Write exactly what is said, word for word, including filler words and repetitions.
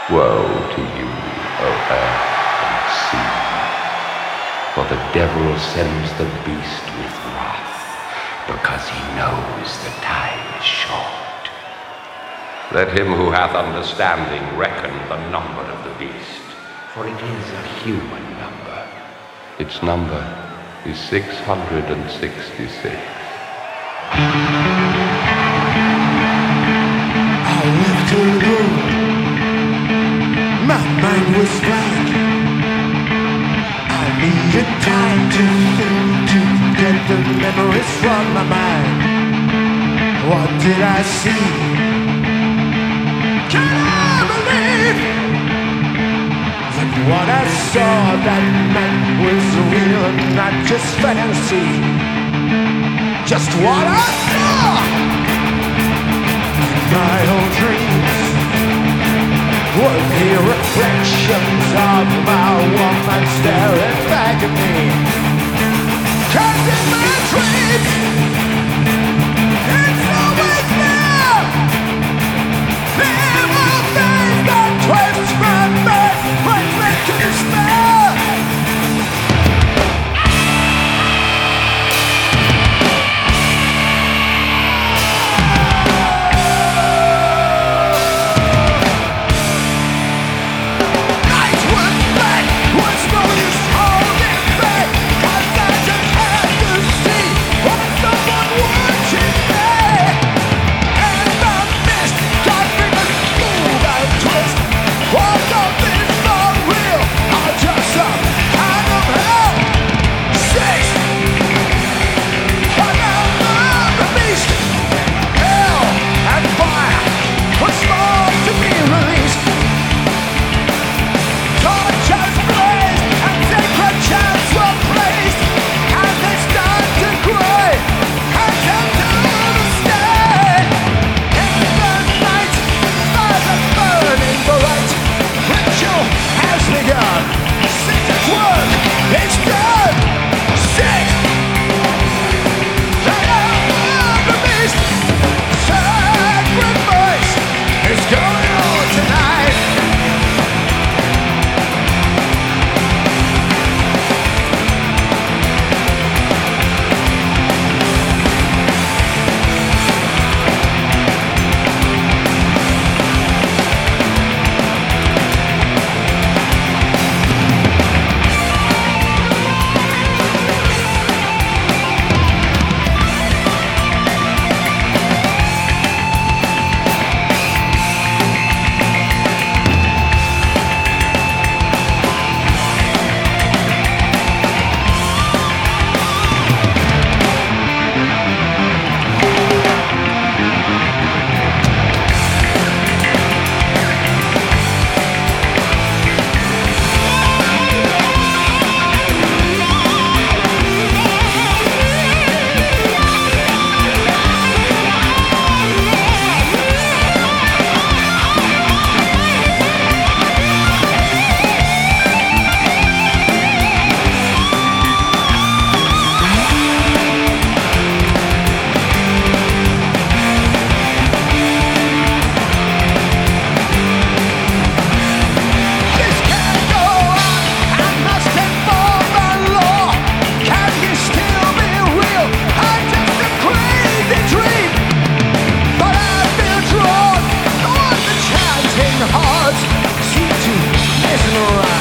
Woe to you, O earth and sea, for the devil sends the beast with wrath, because he knows the time is short. Let him who hath understanding reckon the number of the beast, for it is a human number. Its number is six hundred sixty-six. I left alone. My mind was blank. I needed time to think, to get the memories from my mind. What did I see? Can I believe that what I saw that night was real and not just fantasy? Just what I saw in my own dreams were the reflections of my woman staring back at me. 'Cause in my dreams, it's always there. Evil things that twist my mind, bring me to despair. Hearts seem to mesmerize.